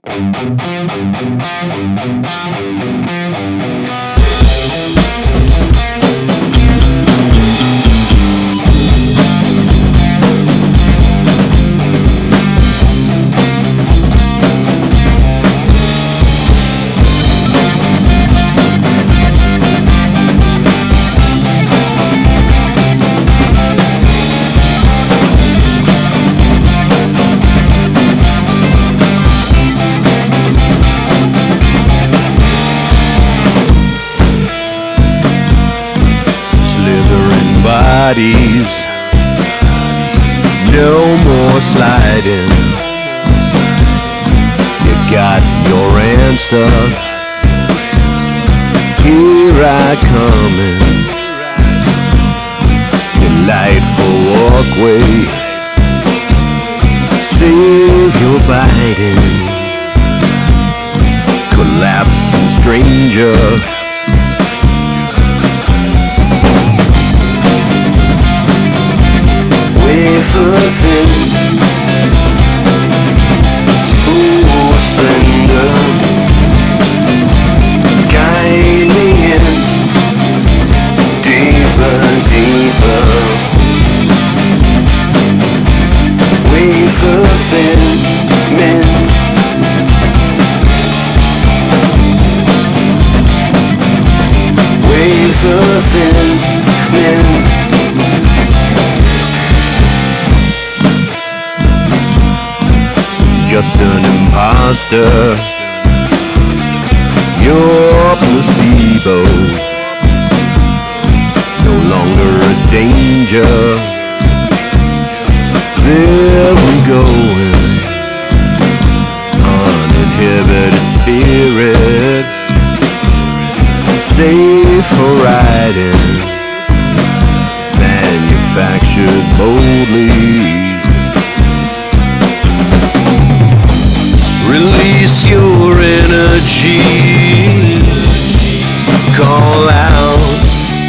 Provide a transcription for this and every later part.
Bodies, no more sliding. You got your answer. Here I come in. Delightful walkway. See you biting. Collapsing stranger. Wafer thin, so slender. Guide me in, deeper, deeper. Wafer thin, mint. Wafer thin, mint. Just an imposter. You're placebo. No longer a danger. There we go. Uninhibited spirit. Safe for riding. Manufactured boldly. Release your energy. Call out.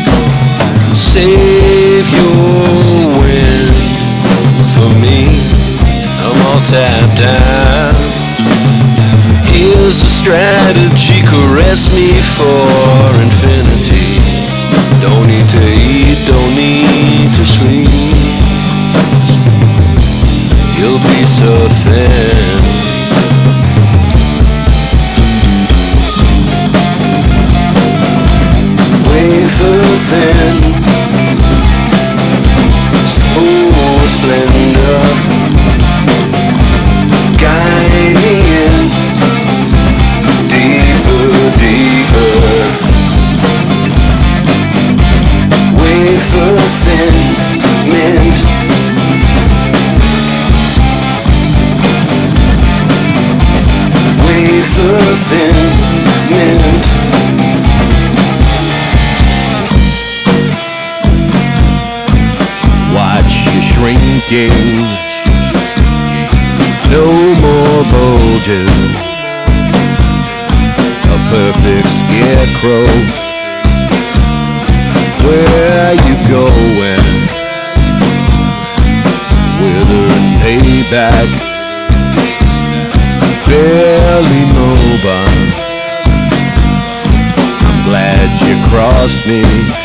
Save your wind for me. I'm all tapped out. Here's a strategy. Caress me for infinity. Don't need to eat, don't need to sleep. You'll be so thin. Wafer thin, so slender. Guide me in, deeper, deeper. Wafer thin, mint. Wafer thin, mint. Watch you shrinking. No more bulges. A perfect scarecrow. Where you going? Withering payback. Barely mobile. I'm glad you crossed me.